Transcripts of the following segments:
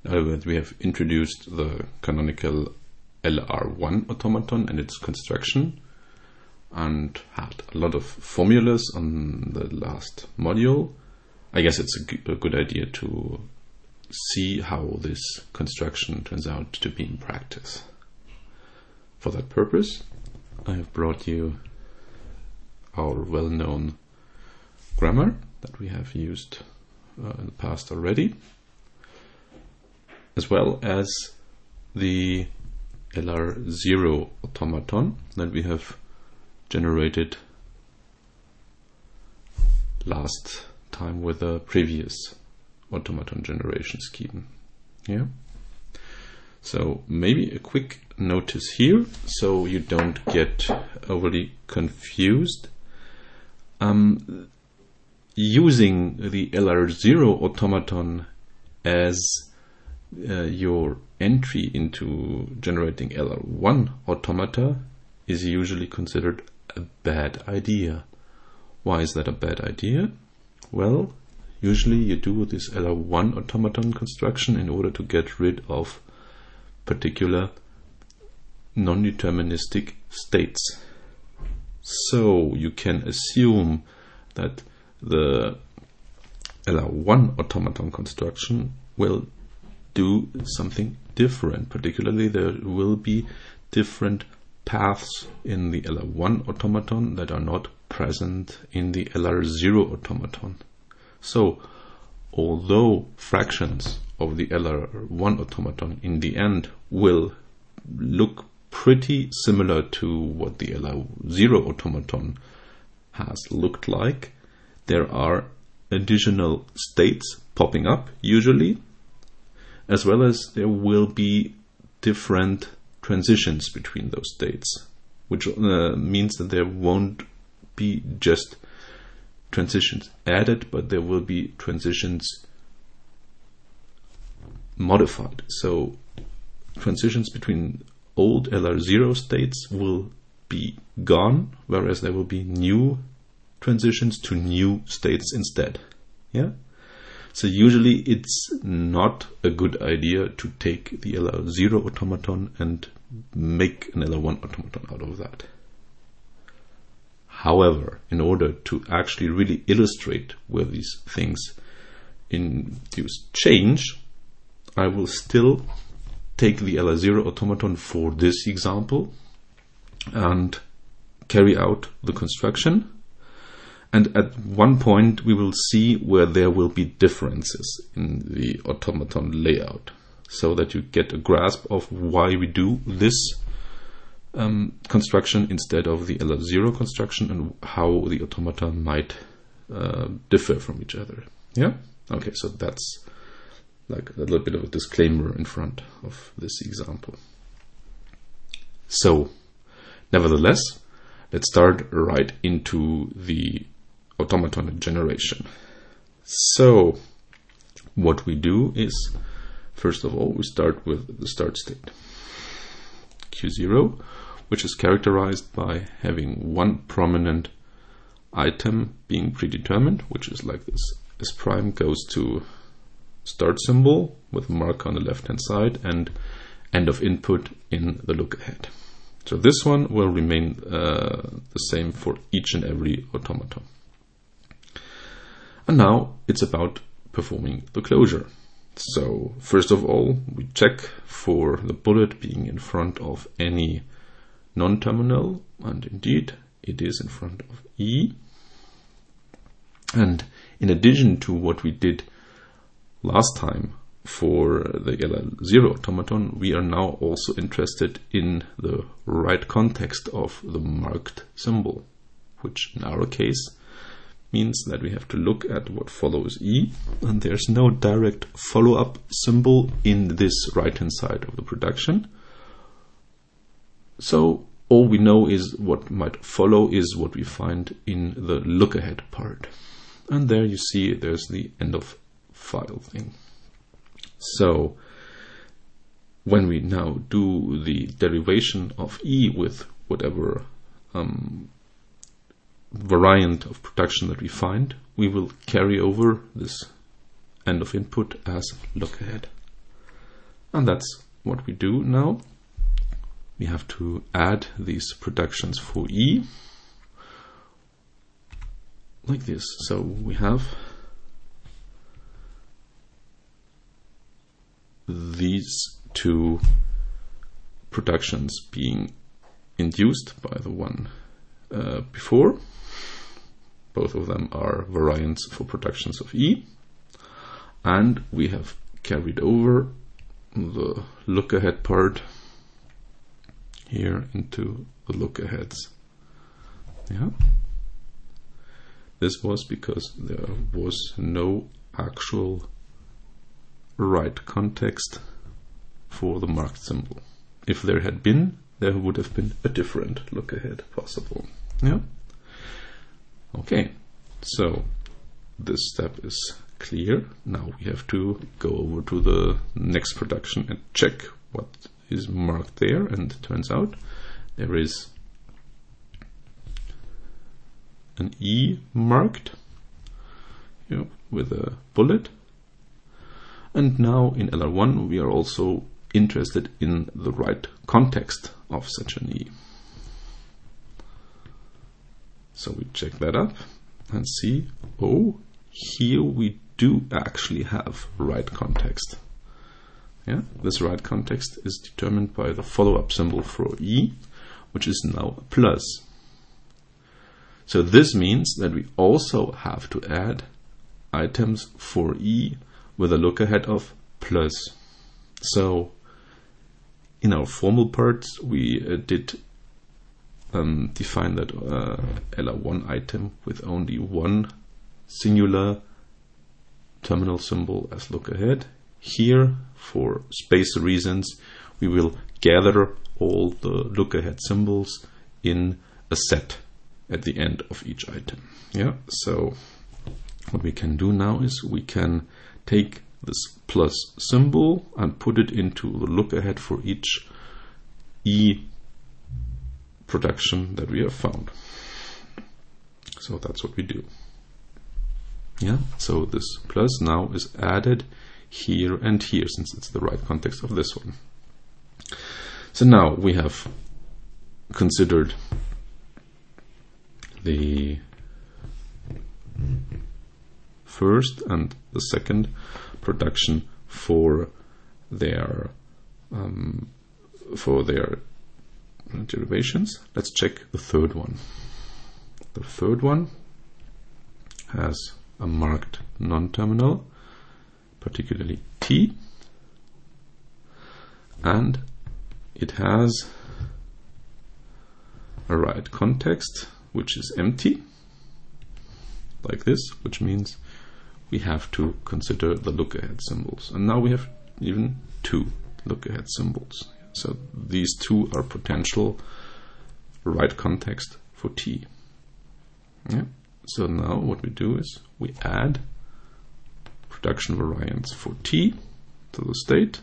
that we have introduced the canonical LR1 automaton and its construction, and had a lot of formulas on the last module. I guess it's a good idea to see how this construction turns out to be in practice. For that purpose, I have brought you our well-known grammar that we have used in the past already, as well as the LR0 automaton that we have generated last time with a previous automaton generation scheme. Yeah. So maybe a quick notice here, so you don't get overly confused. Using the LR0 automaton as your entry into generating LR1 automata is usually considered a bad idea. Why is that a bad idea? Well, usually you do this LR1 automaton construction in order to get rid of particular non-deterministic states. So you can assume that the LR1 automaton construction will do something different. Particularly, there will be different paths in the LR1 automaton that are not present in the LR0 automaton. So, although fractions of the LR1 automaton in the end will look pretty similar to what the LR0 automaton has looked like, there are additional states popping up usually, as well as there will be different transitions between those states, which means that there won't be just transitions added, but there will be transitions modified. So transitions between old LR0 states will be gone, whereas there will be new transitions to new states instead. Yeah. So usually it's not a good idea to take the LR0 automaton and make an LR1 automaton out of that. However, in order to actually really illustrate where these things induce change, I will still take the LR0 automaton for this example and carry out the construction. And at one point we will see where there will be differences in the automaton layout, so that you get a grasp of why we do this construction instead of the LR0 construction, and how the automata might differ from each other. Yeah? Okay, so that's like a little bit of a disclaimer in front of this example. So, nevertheless, let's start right into the automaton generation. So, what we do is, first of all, we start with the start state, Q0, which is characterized by having one prominent item being predetermined, which is like this. S prime goes to start symbol with mark on the left hand side and end of input in the look ahead. So this one will remain the same for each and every automaton. And now it's about performing the closure. So first of all, we check for the bullet being in front of any non-terminal, and indeed it is in front of E. And in addition to what we did last time for the LR0 automaton, we are now also interested in the right context of the marked symbol, which in our case means that we have to look at what follows E, and there's no direct follow-up symbol in this right-hand side of the production. So all we know is what might follow is what we find in the look-ahead part. And there you see there's the end of file thing. So when we now do the derivation of E with whatever variant of production that we find, we will carry over this end of input as look ahead. And that's what we do now. We have to add these productions for E like this. So we have these two productions being induced by the one before. Both of them are variants for productions of E. And we have carried over the look-ahead part here into the look-aheads. Yeah. This was because there was no actual right context for the marked symbol. If there had been, there would have been a different look-ahead possible. Yeah. Okay. So this step is clear. Now we have to go over to the next production and check what is marked there, and it turns out there is an E marked with a bullet. And now in LR1 we are also interested in the right context of such an E. So we check that up and see, oh, here we do actually have right context. Yeah, this right context is determined by the follow-up symbol for E, which is now a plus. So this means that we also have to add items for E with a look ahead of plus. So in our formal parts we did define that LR1 item with only one singular terminal symbol as look ahead. Here, for space reasons, we will gather all the look ahead symbols in a set at the end of each item. Yeah, so what we can do now is we can take this plus symbol and put it into the look ahead for each E production that we have found. So that's what we do. Yeah, so this plus now is added here and here, since it's the right context of this one. So now we have considered the first and the second production for their derivations. Let's check the third one. The third one has a marked non-terminal, particularly T, and it has a right context which is empty, like this, which means we have to consider the look-ahead symbols. And now we have even two look-ahead symbols. So these two are potential right context for T. Yeah. So now what we do is we add production variants for T to the state.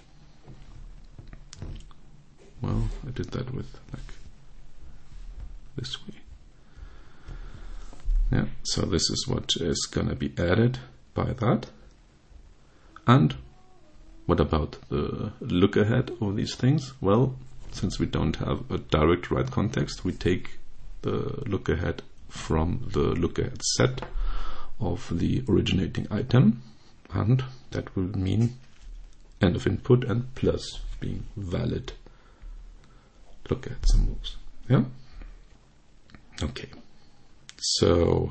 Well, I did that with like this way. Yeah, so this is what is going to be added by that. And what about the look ahead of these things? Well, since we don't have a direct right context, we take the look ahead from the look ahead set of the originating item, and that will mean end of input and plus being valid look ahead symbols. Yeah. Okay. So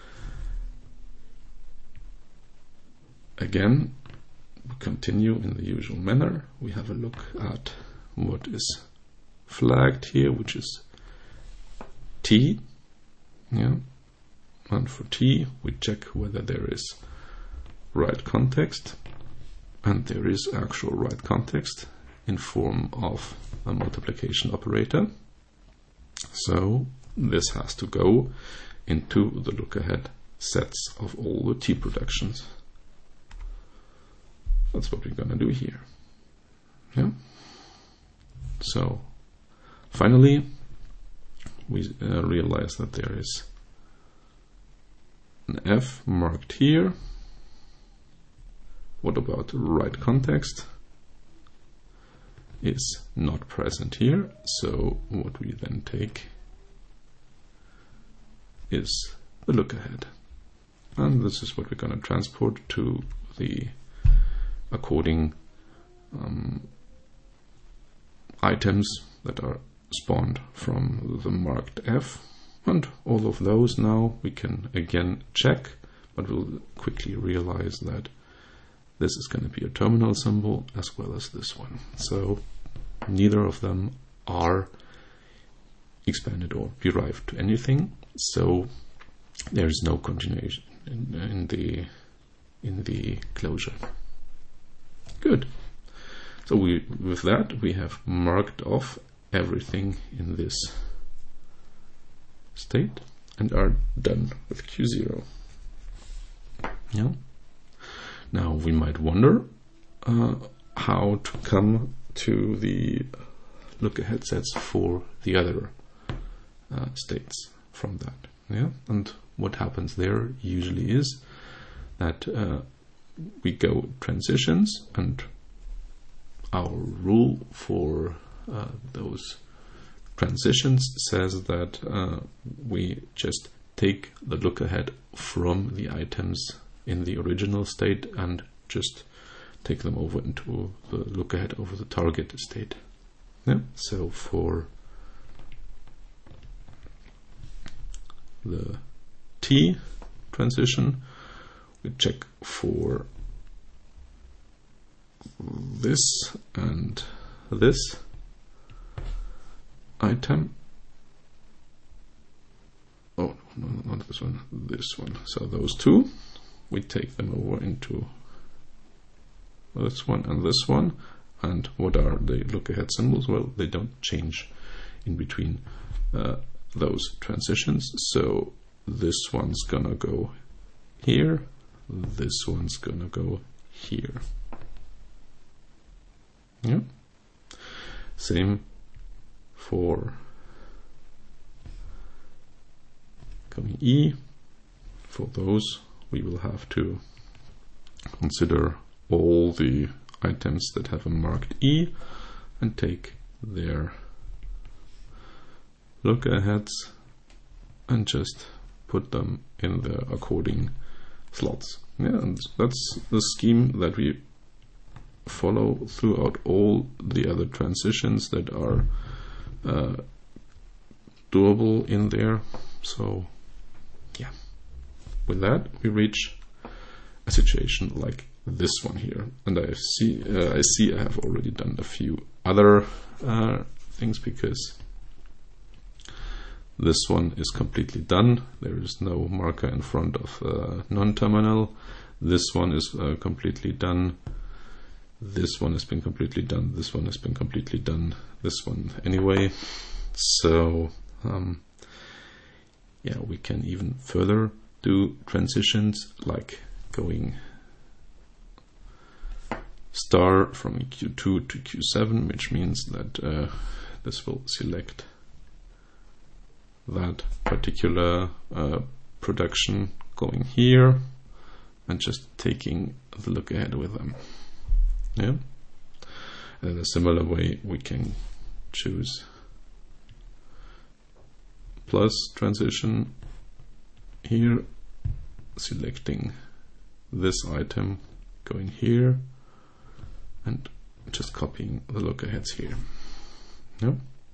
again, we continue in the usual manner. We have a look at what is flagged here, which is T. Yeah. And for T, we check whether there is right context, and there is actual right context in form of a multiplication operator. So this has to go into the look-ahead sets of all the T productions. That's what we're going to do here. Yeah. So finally, we realize that there is an F marked here. What about right context? is not present here. So what we then take is the look ahead. And this is what we're going to transport to the according items that are spawned from the marked F. And all of those now we can again check, but we'll quickly realize that this is going to be a terminal symbol as well as this one. So neither of them are expanded or derived to anything. So there is no continuation in the closure. Good. So with that we have marked off everything in this state and are done with Q0. Yeah. Now we might wonder how to come to the look ahead sets for the other states from that. Yeah, and what happens there usually is that we go transitions, and our rule for those transitions says that we just take the look ahead from the items in the original state and just take them over into the look ahead over the target state. Yeah. So for the T transition, we check for this and this item. Oh, no, not this one, this one. So those two, we take them over into this one and this one. And what are the look ahead symbols? Well, they don't change in between those transitions. So this one's gonna go here, this one's gonna go here. Yeah. Same for coming E. For those, we will have to consider all the items that have a marked E and take their look aheads and just put them in the according slots. Yeah, and that's the scheme that we follow throughout all the other transitions that are doable in there. So yeah, with that we reach a situation like this one here, and I see I have already done a few other things, because this one is completely done. There is no marker in front of non-terminal. This one is completely done. This one has been completely done. This one has been completely done. This one anyway. So yeah, we can even further do transitions, like going star from Q2 to Q7, which means that this will select that particular production going here and just taking the look ahead with them. Yeah. And in a similar way, we can choose plus transition here, selecting this item going here and just copying the look aheads here. Yeah.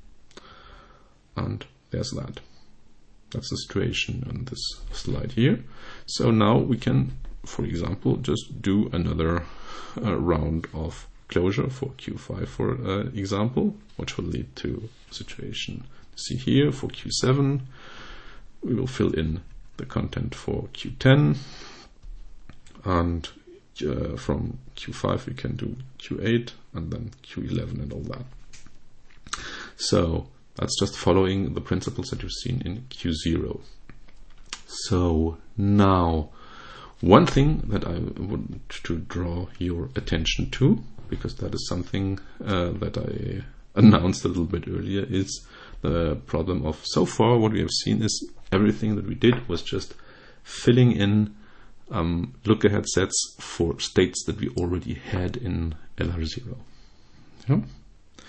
And there's that. That's the situation on this slide here. So now we can, for example, just do another round of closure for Q5, for example, which will lead to a situation. See here for Q7, we will fill in the content for Q10, and from Q5 we can do Q8 and then Q11 and all that. So that's just following the principles that you've seen in Q0. So now, one thing that I want to draw your attention to, because that is something that I announced a little bit earlier, is the problem of, so far what we have seen is everything that we did was just filling in look ahead sets for states that we already had in LR0. Yeah?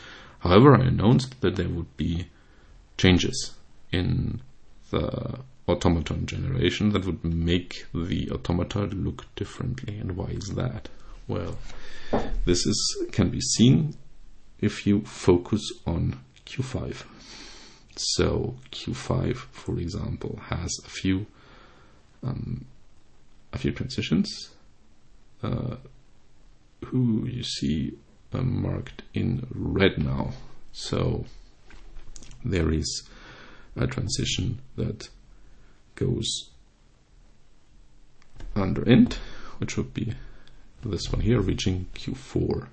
However, I announced that there would be changes in the automaton generation that would make the automata look differently. And why is that? Well, this can be seen if you focus on Q5. So Q5, for example, has a few transitions who you see marked in red now. So there is a transition that goes under int, which would be this one here, reaching Q4.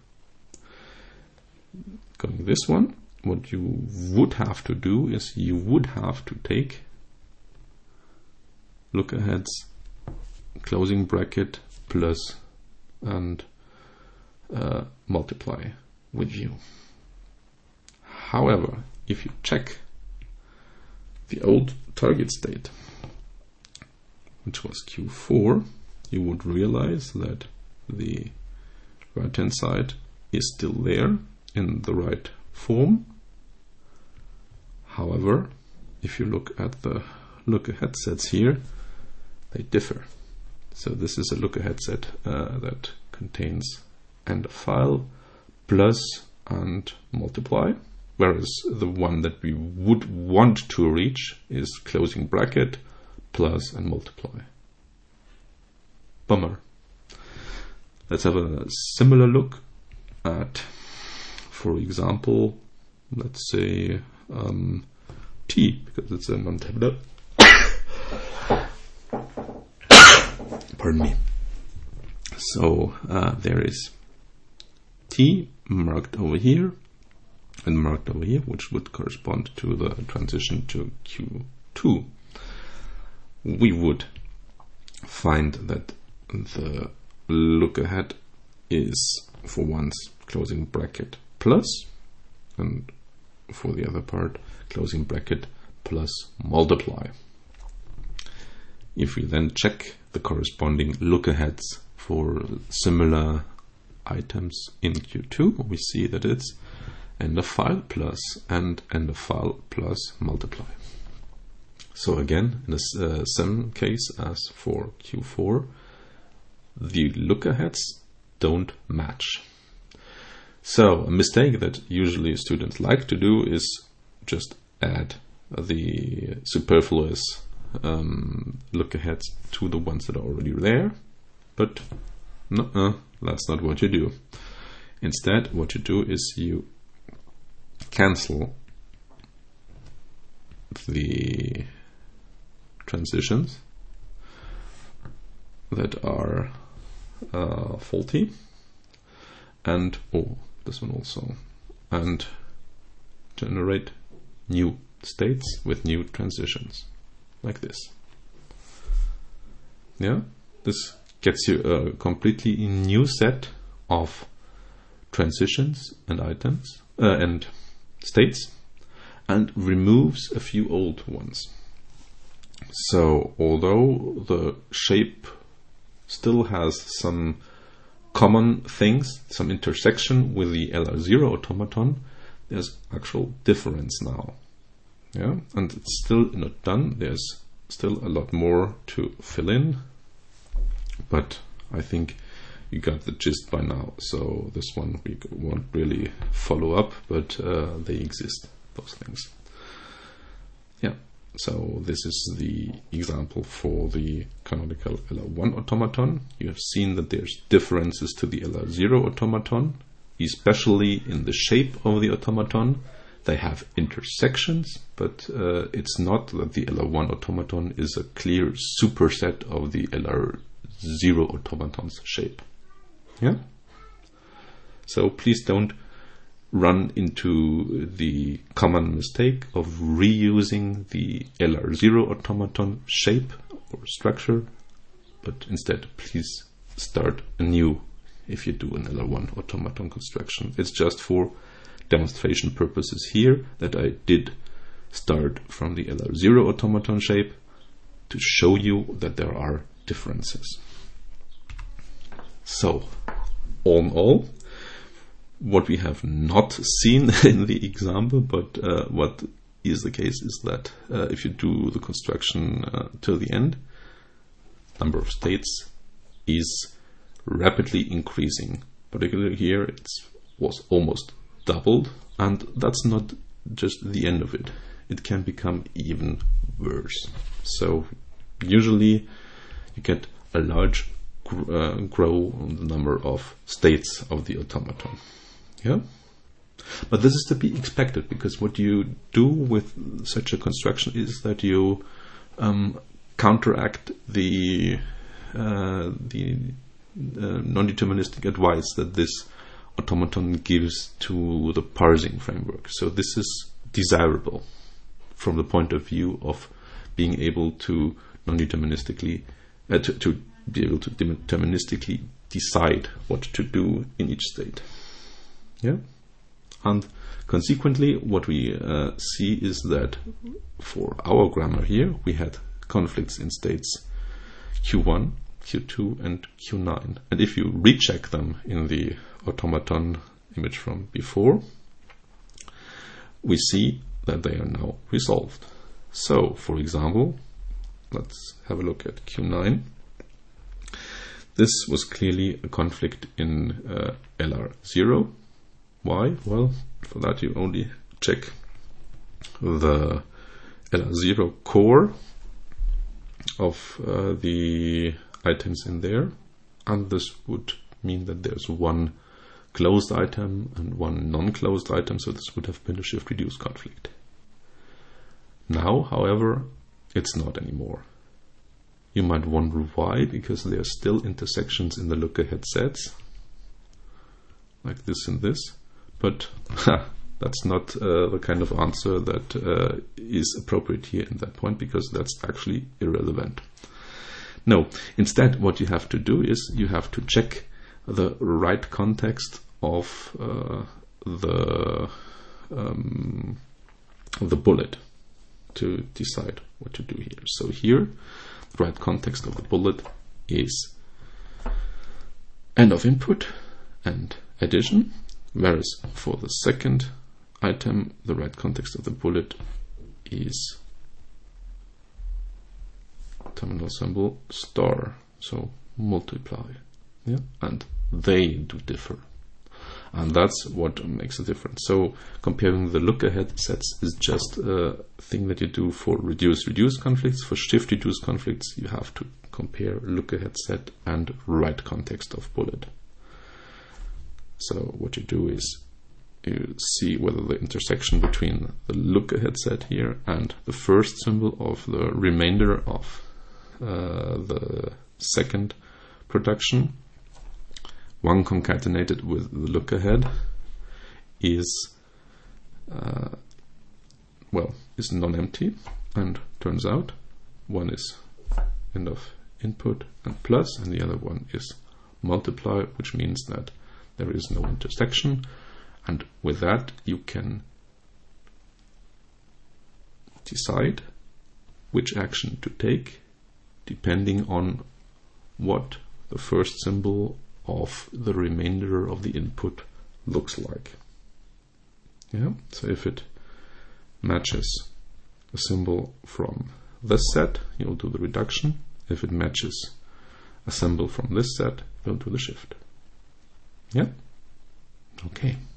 Going this one, what you would have to do is you would have to take look aheads, closing bracket, plus, and multiply with view. However, if you check the old target state, which was Q4, you would realize that the right hand side is still there in the right form. However, if you look at the look ahead sets here, they differ. So this is a look ahead set that contains end of file, plus, and multiply, whereas the one that we would want to reach is closing bracket, plus, and multiply. Bummer. Let's have a similar look at, for example, let's say T, because it's a non-tabular. Pardon me. So there is T marked over here and marked over here, which would correspond to the transition to Q2. We would find that the look ahead is for once closing bracket plus, and for the other part closing bracket plus multiply. If we then check the corresponding look aheads for similar items in Q2, we see that it's end of file plus and end of file plus multiply. So again, in the same case as for Q4, the look aheads don't match. So a mistake that usually students like to do is just add the superfluous look aheads to the ones that are already there, but that's not what you do. Instead, what you do is you cancel the transitions that are faulty, and this one also, and generate new states with new transitions like this. Yeah, this gets you a completely new set of transitions and items and states, and removes a few old ones. So although the shape still has some common things, some intersection with the LR0 automaton, there's actual difference now. Yeah, and it's still not done. There's still a lot more to fill in, but I think you got the gist by now. So this one we won't really follow up, but they exist, those things. Yeah, so this is the example for the canonical LR1 automaton. You have seen that there's differences to the LR0 automaton, especially in the shape of the automaton. They have intersections, but it's not that the LR1 automaton is a clear superset of the LR0 automaton's shape. Yeah? So please don't run into the common mistake of reusing the LR0 automaton shape or structure, but instead please start anew if you do an LR1 automaton construction. It's just for demonstration purposes here that I did start from the LR0 automaton shape to show you that there are differences. So all in all, what we have not seen in the example, but what is the case is that if you do the construction till the end, number of states is rapidly increasing. Particularly here, it was almost doubled, and that's not just the end of it. It can become even worse. So usually you get a large grow on the number of states of the automaton. Yeah, but this is to be expected, because what you do with such a construction is that you counteract the non-deterministic advice that this automaton gives to the parsing framework. So this is desirable from the point of view of being able to non-deterministically to be able to deterministically decide what to do in each state. Yeah, and consequently, what we see is that for our grammar here, we had conflicts in states Q1, Q2, and Q9. And if you recheck them in the automaton image from before, we see that they are now resolved. So, for example, let's have a look at Q9. This was clearly a conflict in LR0. Why? Well, for that you only check the LR0 core of the items in there, and this would mean that there's one closed item and one non-closed item, so this would have been a shift-reduce conflict. Now, however, it's not anymore. You might wonder why, because there are still intersections in the look-ahead sets, like this and this, but that's not the kind of answer that is appropriate here in that point, because that's actually irrelevant. No, instead what you have to do is you have to check the right context of the bullet to decide what to do here. So here, the right context of the bullet is end of input and addition, whereas for the second item, the right context of the bullet is terminal symbol star, so multiply. Yeah, and they do differ, and that's what makes a difference. So comparing the look-ahead sets is just a thing that you do for reduce conflicts. For shift-reduce conflicts, you have to compare look-ahead set and right context of bullet. So what you do is you see whether the intersection between the look-ahead set here and the first symbol of the remainder of the second production, one concatenated with the look-ahead, is non-empty, and turns out one is end of input and plus, and the other one is multiply, which means that there is no intersection, and with that you can decide which action to take depending on what the first symbol of the remainder of the input looks like. Yeah, so if it matches a symbol from this set, you'll do the reduction. If it matches a symbol from this set, you'll do the shift. Yeah? Okay.